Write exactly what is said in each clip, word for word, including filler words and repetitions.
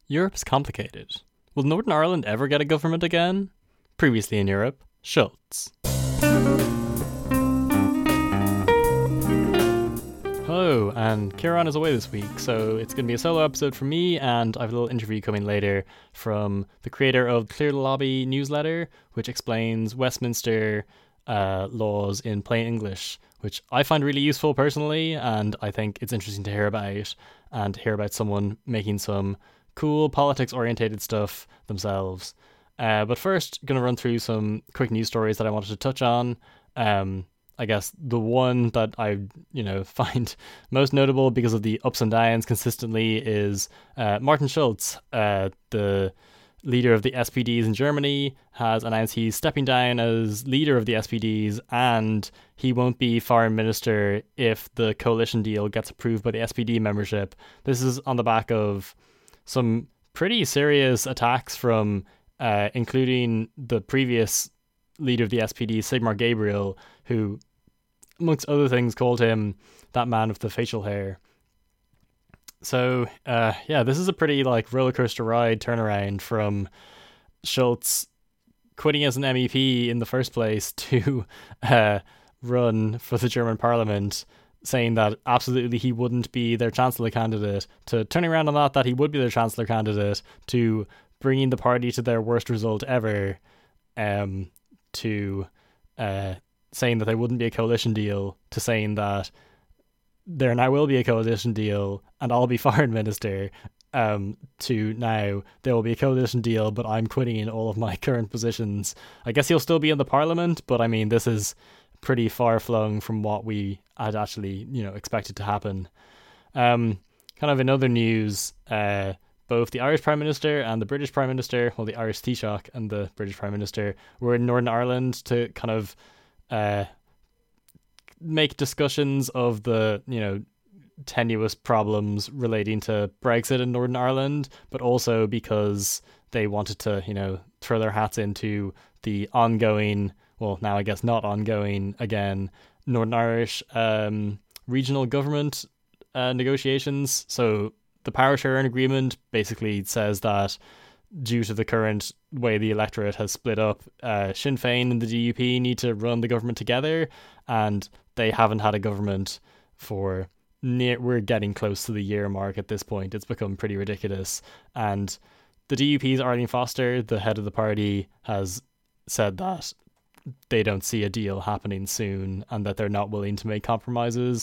Europe's complicated. Will Northern Ireland ever get a government again? Previously in Europe, Schultz. Hello, and Kieran is away this week, so it's going to be a solo episode from me, and I have a little interview coming later from the creator of Clear the Lobby newsletter, which explains Westminster uh, laws in plain English, which I find really useful personally, and I think it's interesting to hear about, and to hear about someone making some cool politics-orientated stuff themselves. Uh, but first, going to run through some quick news stories that I wanted to touch on. Um, I guess the one that I, you know, find most notable because of the ups and downs consistently is uh, Martin Schulz, uh, the leader of the S P Ds in Germany, has announced he's stepping down as leader of the S P Ds, and he won't be foreign minister if the coalition deal gets approved by the S P D membership. This is on the back of some pretty serious attacks from, uh, including the previous leader of the S P D, Sigmar Gabriel, who, amongst other things, called him that man with the facial hair. So, uh, yeah, this is a pretty, like, rollercoaster ride turnaround from Schulz quitting as an M E P in the first place to uh, run for the German parliament, saying that absolutely he wouldn't be their chancellor candidate, to turning around on that, that he would be their chancellor candidate, to bringing the party to their worst result ever, um, to uh, saying that there wouldn't be a coalition deal, to saying that there now will be a coalition deal and I'll be foreign minister, um, to now there will be a coalition deal but I'm quitting in all of my current positions. I guess he'll still be in the parliament, but I mean, this is pretty far-flung from what we had actually, you know, expected to happen. Um, kind of in other news, uh, both the Irish Prime Minister and the British Prime Minister, well, the Irish Taoiseach and the British Prime Minister, were in Northern Ireland to kind of uh, make discussions of the, you know, tenuous problems relating to Brexit in Northern Ireland, but also because they wanted to, you know, throw their hats into the ongoing, well, now I guess not ongoing again, Northern Irish um, regional government uh, negotiations. So the power sharing agreement basically says that due to the current way the electorate has split up, uh, Sinn Féin and the D U P need to run the government together, and they haven't had a government for near, we're getting close to the year mark at this point. It's become pretty ridiculous. And the D U P's Arlene Foster, the head of the party, has said that they don't see a deal happening soon and that they're not willing to make compromises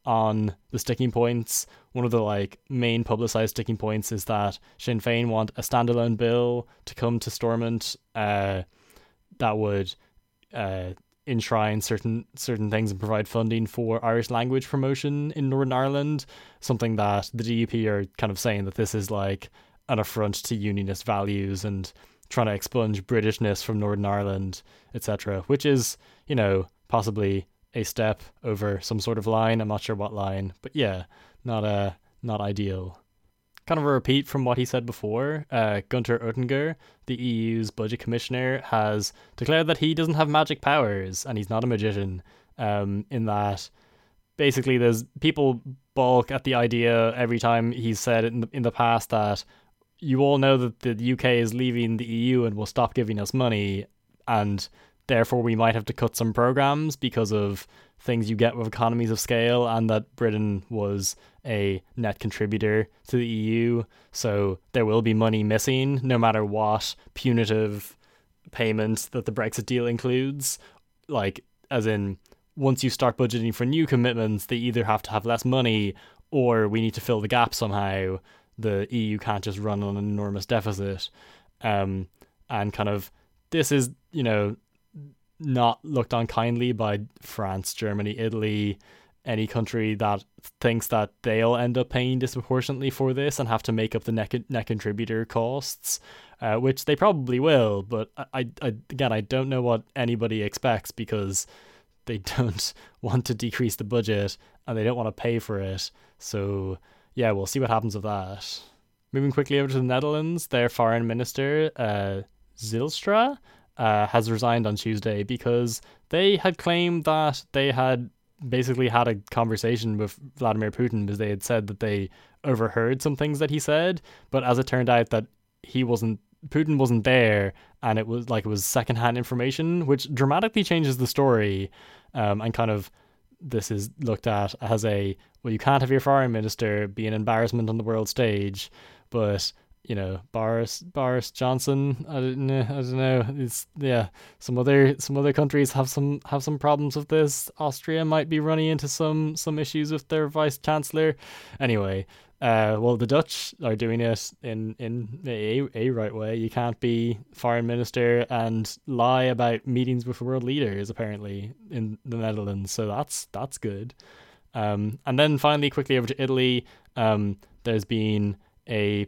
on the sticking points. One of the like main publicized sticking points is that Sinn Féin want a standalone bill to come to Stormont uh, that would uh, enshrine certain certain things and provide funding for Irish language promotion in Northern Ireland, something that the D U P are kind of saying that this is like an affront to unionist values and trying to expunge Britishness from Northern Ireland, et cetera, which is, you know, possibly a step over some sort of line. I'm not sure what line, but yeah, not uh, not ideal. Kind of a repeat from what he said before, uh, Gunter Oettinger, the E U's budget commissioner, has declared that he doesn't have magic powers and he's not a magician, um, in that basically there's people balk at the idea every time he's said in the, in the past that you all know that the U K is leaving the E U and will stop giving us money, and therefore we might have to cut some programs because of things you get with economies of scale, and that Britain was a net contributor to the E U, so there will be money missing no matter what punitive payment that the Brexit deal includes. Like, as in, once you start budgeting for new commitments, they either have to have less money or we need to fill the gap somehow. The E U can't just run on an enormous deficit. Um, and kind of, this is, you know, not looked on kindly by France, Germany, Italy, any country that thinks that they'll end up paying disproportionately for this and have to make up the net, net contributor costs, uh, which they probably will. But I, I, again, I don't know what anybody expects because they don't want to decrease the budget and they don't want to pay for it. So yeah, we'll see what happens with that. Moving quickly over to the Netherlands, their foreign minister, uh, Zilstra, uh, has resigned on Tuesday because they had claimed that they had basically had a conversation with Vladimir Putin because they had said that they overheard some things that he said, but as it turned out that he wasn't Putin wasn't there, and it was like it was secondhand information, which dramatically changes the story, um, and kind of this is looked at as a, well, you can't have your foreign minister be an embarrassment on the world stage, but you know, Boris Boris Johnson, I don't know, I don't know. It's yeah, some other some other countries have some have some problems with this. Austria might be running into some some issues with their vice chancellor. Anyway, uh, well, the Dutch are doing it in in a a right way. You can't be foreign minister and lie about meetings with world leaders apparently in the Netherlands. So that's that's good. Um, and then finally, quickly over to Italy. Um, there's been a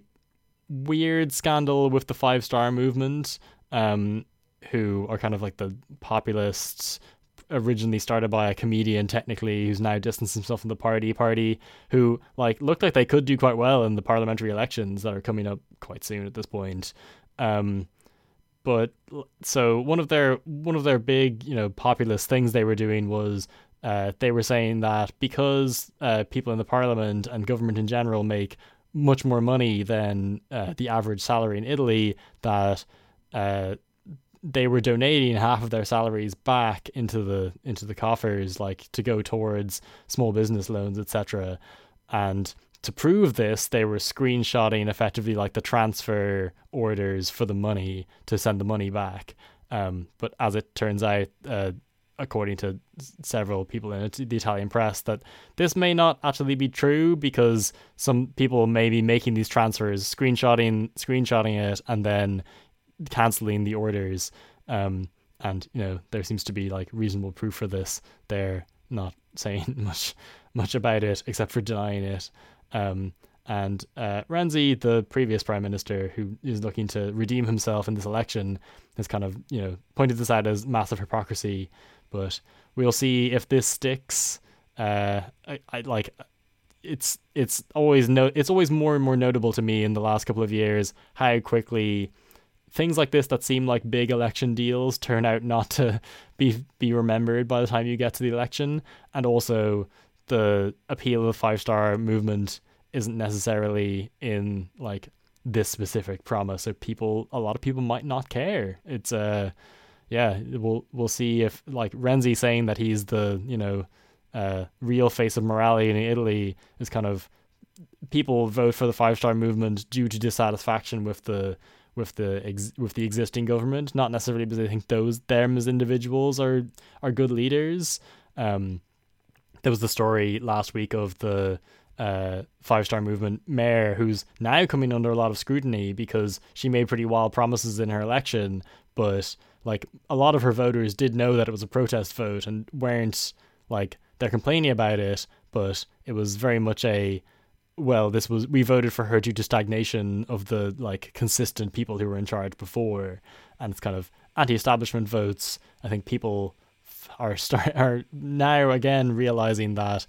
weird scandal with the Five Star Movement, um, who are kind of like the populists, originally started by a comedian technically who's now distanced himself from the party party, who like looked like they could do quite well in the parliamentary elections that are coming up quite soon at this point. Um, but so one of their one of their big, you know, populist things they were doing was uh, they were saying that because uh, people in the parliament and government in general make much more money than uh, the average salary in Italy, that uh, they were donating half of their salaries back into the into the coffers, like to go towards small business loans, et cetera. And to prove this, they were screenshotting effectively like the transfer orders for the money to send the money back. Um, but as it turns out, uh, according to several people in it, the Italian press, that this may not actually be true because some people may be making these transfers, screenshotting screenshotting it, and then cancelling the orders. Um, and you know, there seems to be like reasonable proof for this. They're not saying much much about it except for denying it. Um, and uh, Renzi, the previous prime minister, who is looking to redeem himself in this election, has kind of, you know, pointed this out as massive hypocrisy. But we'll see if this sticks. Uh, I, I like it's it's always no it's always more and more notable to me in the last couple of years how quickly things like this that seem like big election deals turn out not to be be remembered by the time you get to the election. And also the appeal of the Five Star Movement isn't necessarily in like this specific promise. So people, a lot of people might not care. It's uh yeah, we'll we'll see if like Renzi saying that he's the, you know, uh, real face of morality in Italy is kind of, people vote for the Five Star Movement due to dissatisfaction with the with the ex- with the existing government, not necessarily because they think those them as individuals are are good leaders. Um, there was the story last week of the uh, Five Star Movement mayor who's now coming under a lot of scrutiny because she made pretty wild promises in her election, but like a lot of her voters did know that it was a protest vote and weren't like, they're complaining about it, but it was very much a, well, this was, we voted for her due to stagnation of the like consistent people who were in charge before, and it's kind of anti-establishment votes. I think people are start are now again realizing that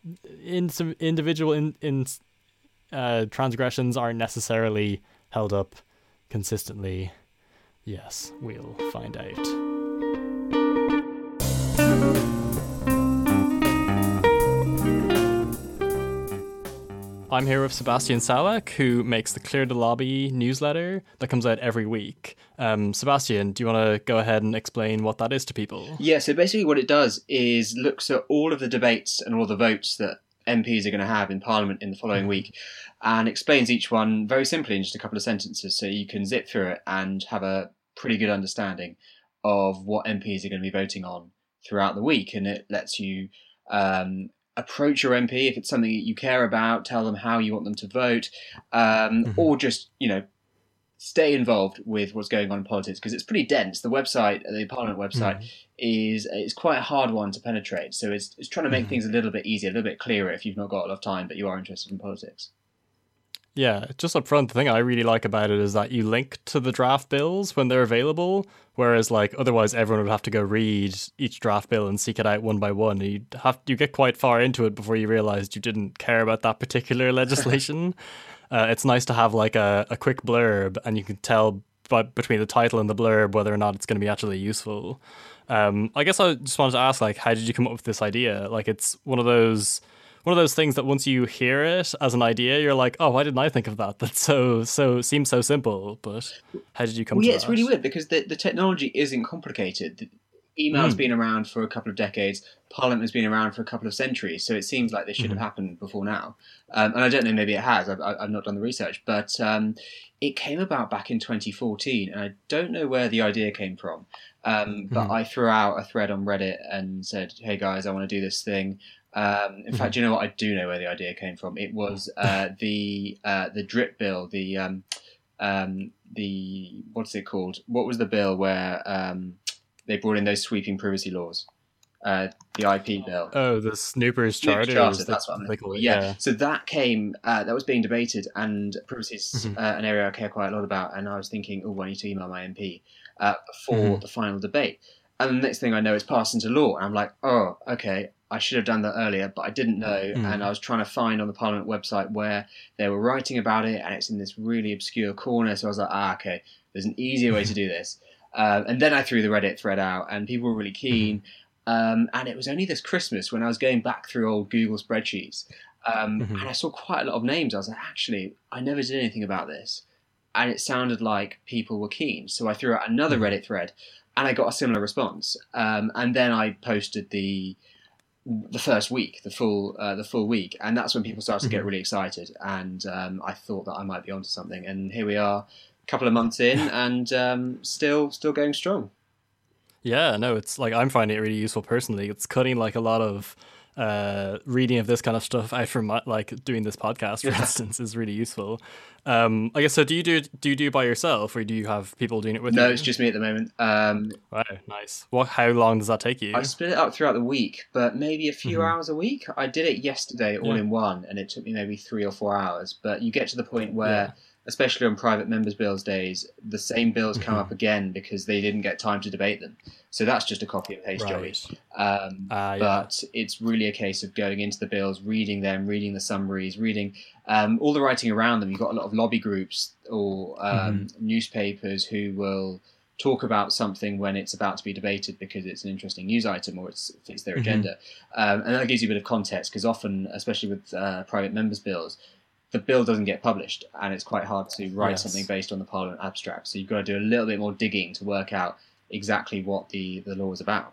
in some individual in in uh, transgressions aren't necessarily held up consistently. Yes, we'll find out. I'm here with Sebastian Salak, who makes the Clear the Lobby newsletter that comes out every week. Um, Sebastian, do you want to go ahead and explain what that is to people? Yeah, so basically what it does is looks at all of the debates and all the votes that M Ps are going to have in Parliament in the following week and explains each one very simply in just a couple of sentences, so you can zip through it and have a pretty good understanding of what M Ps are going to be voting on throughout the week. And it lets you um, approach your M P if it's something that you care about, tell them how you want them to vote, um, mm-hmm. or just, you know, stay involved with what's going on in politics, because it's pretty dense. The website, the Parliament website, mm-hmm. is is quite a hard one to penetrate. So it's it's trying to make mm-hmm. things a little bit easier, a little bit clearer if you've not got a lot of time but you are interested in politics. Yeah, just up front, the thing I really like about it is that you link to the draft bills when they're available, whereas like otherwise everyone would have to go read each draft bill and seek it out one by one. You have you get quite far into it before you realized you didn't care about that particular legislation. uh, it's nice to have like a, a quick blurb, and you can tell but between the title and the blurb whether or not it's going to be actually useful. Um, I guess I just wanted to ask, like, how did you come up with this idea? Like, it's one of those one of those things that once you hear it as an idea, you're like, oh, why didn't I think of that? That's so so seems so simple. But how did you come well, to yeah, that? it's really weird because the, the technology isn't complicated. The email's Mm. been around for a couple of decades. Parliament has been around for a couple of centuries. So it seems like this should Mm-hmm. have happened before now. Um, and I don't know, maybe it has. I've, I've not done the research. But um, it came about back in twenty fourteen. And I don't know where the idea came from. Um, but Mm-hmm. I threw out a thread on Reddit and said, hey, guys, I want to do this thing. Um, in Mm-hmm. fact, you know what? I do know where the idea came from. It was uh, the uh, the drip bill, the um, um, the what's it called? What was the bill where um, they brought in those sweeping privacy laws? Uh, the I P bill. Oh, the Snoopers Snoopers Charter. Charter, Is the, that's what I'm they looking call for. it. Yeah, Yeah. so that came, uh, that was being debated, and privacy is Mm-hmm. uh, an area I care quite a lot about. And I was thinking, oh, I need to email my M P uh, before Mm-hmm. the final debate. And the next thing I know, it's passed into law, and I'm like, oh, okay, I should have done that earlier, but I didn't know. And I was trying to find on the Parliament website where they were writing about it, and it's in this really obscure corner. So I was like, ah, okay, there's an easier way to do this. Um, and then I threw the Reddit thread out, and people were really keen. Um, and it was only this Christmas when I was going back through old Google spreadsheets, um, Mm-hmm. and I saw quite a lot of names. I was like, actually, I never did anything about this, and it sounded like people were keen. So I threw out another Mm-hmm. Reddit thread, and I got a similar response. Um, and then I posted the the first week, the full uh, the full week, and that's when people started to get Mm-hmm. really excited. And um, I thought that I might be onto something. And here we are, a couple of months in, and um, still still going strong. Yeah, no, it's like I'm finding it really useful personally. It's cutting like a lot of uh, reading of this kind of stuff out from my, like doing this podcast, for Yeah. instance, is really useful. Um, I guess so. Do you do do you do it by yourself, or do you have people doing it with No, you? it's just me at the moment. Um, Wow, nice. What? How long does that take you? I split it up throughout the week, but maybe a few Mhm. hours a week. I did it yesterday all Yeah. in one, and it took me maybe three or four hours. But you get to the point where, Yeah. especially on private members' bills days, the same bills come Mhm. up again because they didn't get time to debate them. So that's just a copy and paste job. Right. Um, Ah, yeah. but it's really a case of going into the bills, reading them, reading the summaries, reading um, all the writing around them. You've got a lot of lobby groups or um, newspapers who will talk about something when it's about to be debated because it's an interesting news item or it's, it fits their Mhm. agenda. Um, and that gives you a bit of context because often, especially with uh, private members' bills, the bill doesn't get published and it's quite hard to write Yes. something based on the Parliament abstract. So you've got to do a little bit more digging to work out exactly what the, the law is about.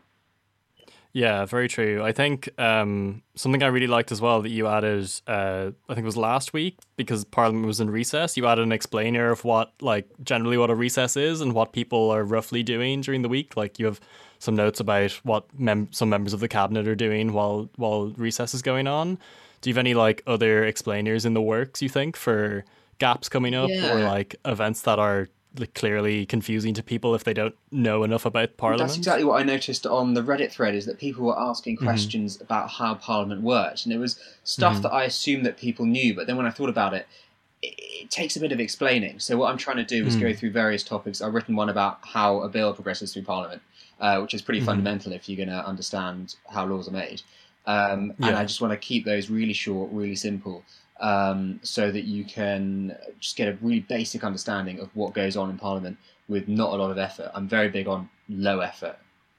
Yeah, very true. I think um, something I really liked as well that you added, uh, I think it was last week, because Parliament was in recess, you added an explainer of what, like, generally what a recess is and what people are roughly doing during the week. Like, you have some notes about what mem- some members of the cabinet are doing while while recess is going on. Do you have any, like, other explainers in the works, you think, for gaps coming up or, Yeah. like, events that are like, clearly confusing to people if they don't know enough about Parliament? That's exactly what I noticed on the Reddit thread, is that people were asking Mhm. questions about how Parliament worked. And it was stuff Mhm. that I assumed that people knew, but then when I thought about it, it, it takes a bit of explaining. So what I'm trying to do is Mm. go through various topics. I've written one about how a bill progresses through Parliament, uh, which is pretty Mhm. fundamental if you're going to understand how laws are made. Um, And Yeah. I just want to keep those really short, really simple, um, so that you can just get a really basic understanding of what goes on in Parliament with not a lot of effort. I'm very big on low effort.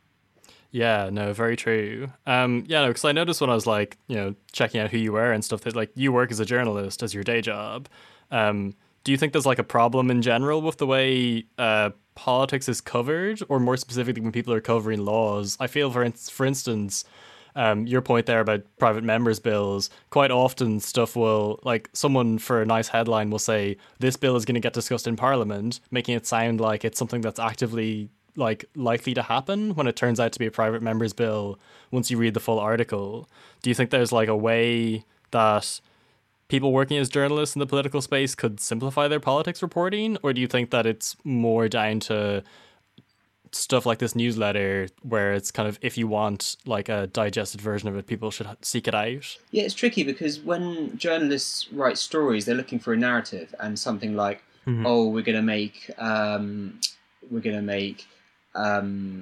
Yeah, no, very true. Um, yeah, no, because I noticed when I was like, you know, checking out who you were and stuff that like you work as a journalist as your day job. Um, do you think there's like a problem in general with the way uh, politics is covered, or more specifically when people are covering laws? I feel, for in- for instance, um, your point there about private members' bills, quite often stuff will, like, someone for a nice headline will say, this bill is going to get discussed in Parliament, making it sound like it's something that's actively, like, likely to happen when it turns out to be a private members' bill once you read the full article. Do you think there's, like, a way that people working as journalists in the political space could simplify their politics reporting, or do you think that it's more down to stuff like this newsletter where it's kind of, if you want like a digested version of it, people should seek it out? Yeah, it's tricky because when journalists write stories, they're looking for a narrative and something like, Mhm. oh, we're going to make, um, we're going to make, um,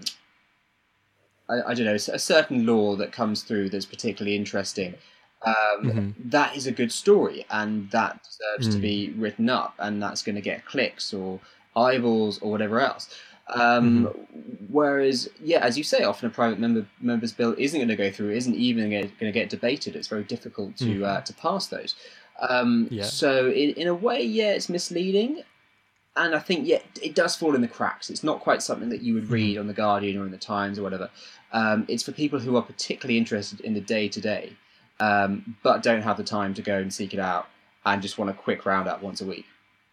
I, I don't know, a certain law that comes through that's particularly interesting. Um, Mhm. That is a good story, and that deserves to Mm. be written up, and that's going to get clicks or eyeballs or whatever else. Um, mm-hmm. Whereas, yeah, as you say, often a private member member's bill isn't going to go through, isn't even going to get debated. It's very difficult to mm-hmm. uh, to pass those. Um, yeah. So, in, in a way, yeah, it's misleading. And I think, yeah, it does fall in the cracks. It's not quite something that you would read on The Guardian or in The Times or whatever. Um, it's for people who are particularly interested in the day-to-day, um, but don't have the time to go and seek it out and just want a quick roundup once a week.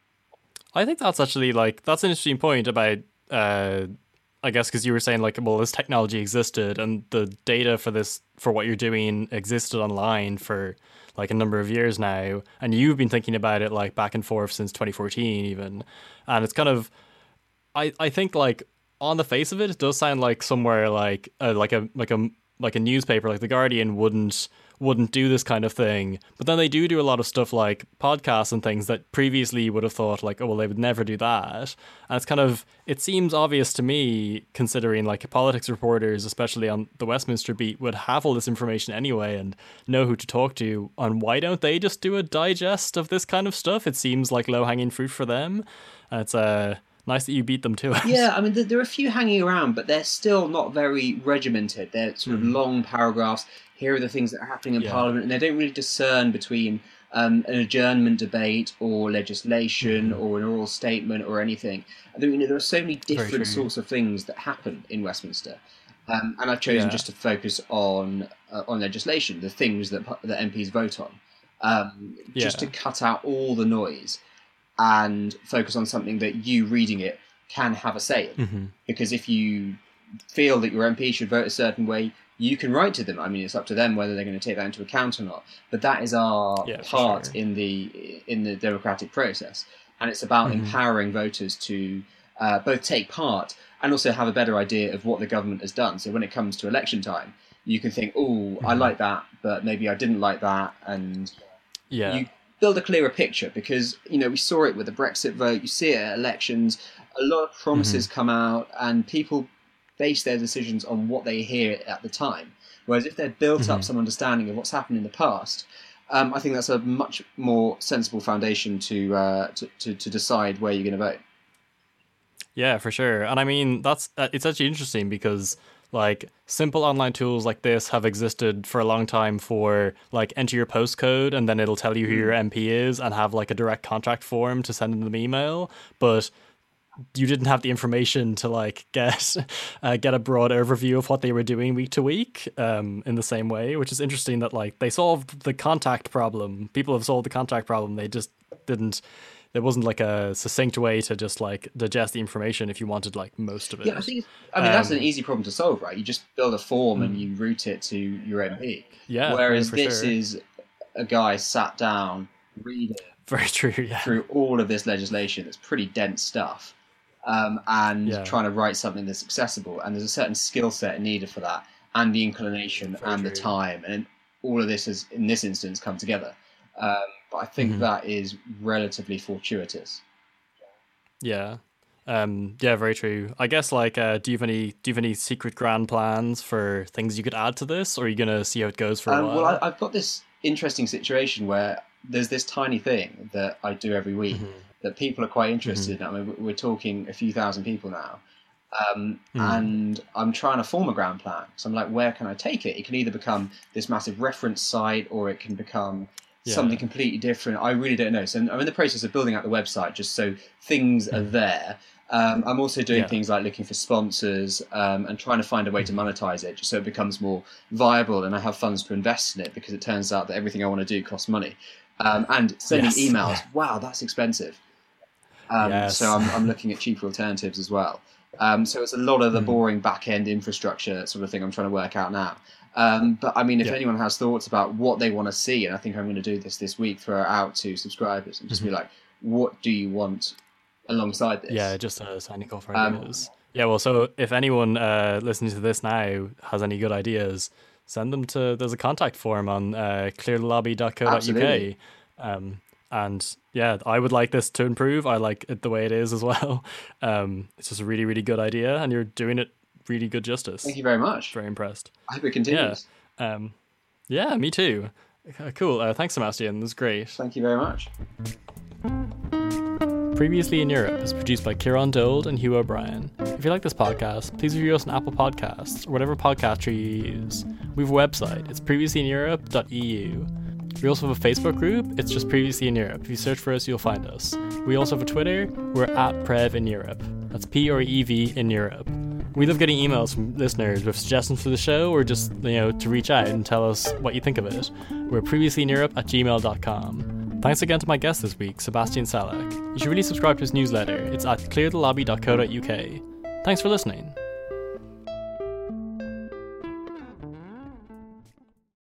I think that's actually, like, that's an interesting point about, uh, I guess, because you were saying, like, well, this technology existed and the data for this, for what you're doing existed online for, like, a number of years now, and you've been thinking about it, like, back and forth since twenty fourteen even, and it's kind of, I, I think, like, on the face of it, it does sound like somewhere like uh, like a like a like a newspaper like The Guardian wouldn't wouldn't do this kind of thing, but then they do do a lot of stuff like podcasts and things that previously you would have thought like, oh well, they would never do that. And it's kind of, it seems obvious to me, considering like politics reporters, especially on the Westminster beat, would have all this information anyway and know who to talk to. And why don't they just do a digest of this kind of stuff? It seems like low-hanging fruit for them. And it's uh nice that you beat them to it. Yeah, I mean, there are a few hanging around, but they're still not very regimented. They're sort of mm. long paragraphs. Here are the things that are happening in yeah. Parliament, and they don't really discern between um, an adjournment debate or legislation mm. or an oral statement or anything. I think, you know, there are so many different sorts of things that happen in Westminster, um, and I've chosen yeah. just to focus on uh, on legislation, the things that that M Ps vote on, um, yeah. just to cut out all the noise and focus on something that you reading it can have a say in. Mm-hmm. Because if you feel that your M P should vote a certain way, you can write to them. I mean, it's up to them whether they're going to take that into account or not. But that is our yeah, part sure. in the in the democratic process. And it's about mm-hmm. empowering voters to uh, both take part and also have a better idea of what the government has done. So when it comes to election time, you can think, oh, mm-hmm. I like that, but maybe I didn't like that. And yeah. you build a clearer picture, because, you know, we saw it with the Brexit vote, you see it at elections, a lot of promises mm-hmm. come out and people base their decisions on what they hear at the time. Whereas if they've built mm-hmm. up some understanding of what's happened in the past, um, I think that's a much more sensible foundation to, uh, to, to, to decide where you're going to vote. Yeah, for sure. And I mean, that's uh, it's actually interesting because, like, simple online tools like this have existed for a long time for, like, enter your postcode and then it'll tell you who your M P is and have, like, a direct contact form to send them email. But you didn't have the information to, like, get uh, get a broad overview of what they were doing week to week um, in the same way, which is interesting that, like, they solved the contact problem. People have solved the contact problem. They just didn't... There wasn't like a succinct way to just like digest the information if you wanted like most of it. Yeah, I think. I mean, um, that's an easy problem to solve, right? You just build a form mm. and you route it to your M P. Yeah. Whereas yeah, this sure. is a guy sat down reading very true yeah. through all of this legislation. That's pretty dense stuff, um, and yeah. trying to write something that's accessible. And there's a certain skill set needed for that, and the inclination very and true. the time, and all of this has, in this instance, come together. Um, but I think mm-hmm. that is relatively fortuitous. Yeah, um, yeah, very true. I guess, like, uh, do you have any do you have any secret grand plans for things you could add to this, or are you gonna see how it goes for a um, while? Well, I, I've got this interesting situation where there's this tiny thing that I do every week mm-hmm. that people are quite interested mm-hmm. in. I mean, we're talking a few thousand people now. Um, mm. And I'm trying to form a ground plan. So I'm like, where can I take it? It can either become this massive reference site, or it can become Yeah. something completely different. I really don't know. So I'm in the process of building out the website just so things mm. are there. Um, I'm also doing yeah. things like looking for sponsors um, and trying to find a way to monetize it just so it becomes more viable and I have funds to invest in it, because it turns out that everything I want to do costs money. Um, and sending yes. emails, yeah. wow, that's expensive. Um, yes. So I'm, I'm looking at cheaper alternatives as well. Um, so it's a lot of the mm. boring back-end infrastructure sort of thing I'm trying to work out now. Um, but I mean, if yeah. anyone has thoughts about what they want to see, and I think I'm going to do this this week, throw it out to subscribers and just mm-hmm. be like, what do you want alongside this? Yeah, just a signing call for ideas. Um, yeah, well, so if anyone uh, listening to this now has any good ideas, send them to, there's a contact form on uh, clear the lobby dot co dot uk. Um, and yeah, I would like this to improve. I like it the way it is as well. Um, it's just a really, really good idea, and you're doing it really good justice. Thank you very much. Very impressed. I hope it continues. Yeah, um, yeah me too. Uh, cool. Uh, thanks, Sebastian. This was great. Thank you very much. Previously in Europe is produced by Kieran Dold and Hugh O'Brien. If you like this podcast, please review us on Apple Podcasts or whatever podcatcher you use. We have a website, it's previously in europe dot e u. We also have a Facebook group, it's just Previously in Europe. If you search for us, you'll find us. We also have a Twitter, we're at Prev in Europe. That's P R E V in Europe. We love getting emails from listeners with suggestions for the show or just, you know, to reach out and tell us what you think of it. We're previously in europe at gmail dot com. Thanks again to my guest this week, Sebastian Salak. You should really subscribe to his newsletter. It's at clear the lobby dot co dot u k. Thanks for listening.